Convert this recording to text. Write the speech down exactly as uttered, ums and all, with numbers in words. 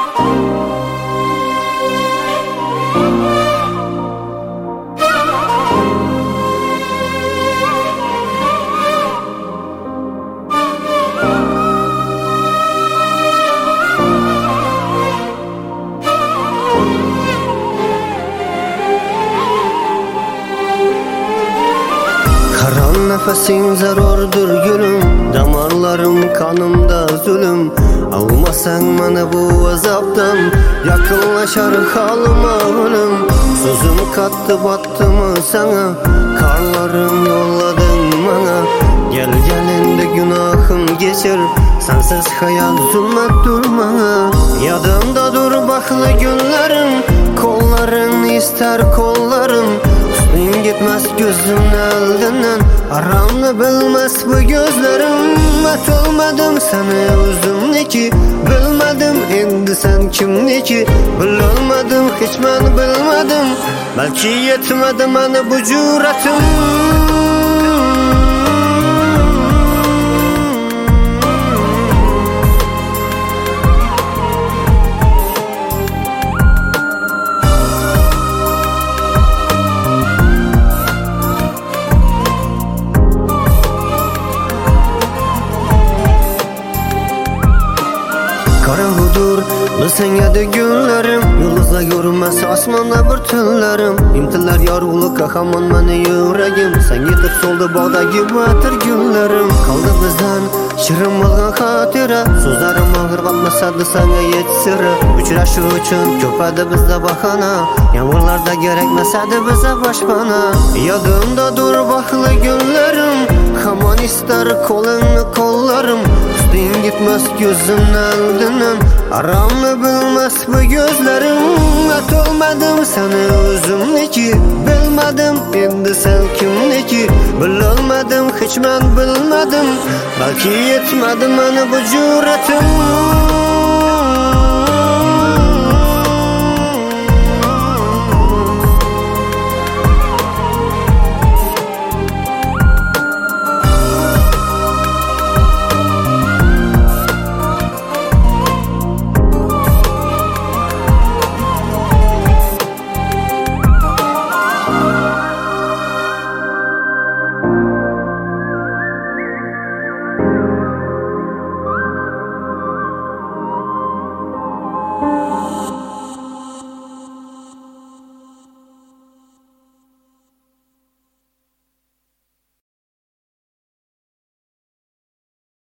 Nefesin zarardır gülüm, damarlarım kanımda zulüm. Almasan bana bu azaptan, yakınlaşar halıma ölüm. Sözüm kattı battı mı sana, karlarım yolladın bana. Gel gelinde günahım geçir, sensiz hayal zulmet durma. Yadımda dur baklı günlerim, kolların ister kollarım. Üstün gitmez gözümün eldinden, aramını bilmez bu gözlerim. Met olmadım sana özümniki, bilmedim endi sen kimniki. Bilolmadım hiç ben bilmedim, belki yetmedi bana bu cüretim. Karahudur senede günlerim, yıldızla görünmez asmanda bir tünlerim. İmtiler yarılı kahaman beni yüreğim, sen yetip soldu bağda gibi atır günlerim. Kaldı bizden şirin olgan hatira, sözlerim ağır batmasadı sana yetsiri. Uçraşı için köpedi bizde bahana, yağmurlarda gerekmesedi bize başpana. Yadımda dur baklı günlerim, haman ister kolunu kollarım. Üstün gitmez gözümün eldinden, aramını bilmez bu gözlerim. Met olmadım sana özümniki, bilmedim endi sen kimniki. Bilolmadım hiç ben bilmedim, belki yetmedi bana bu cüretim.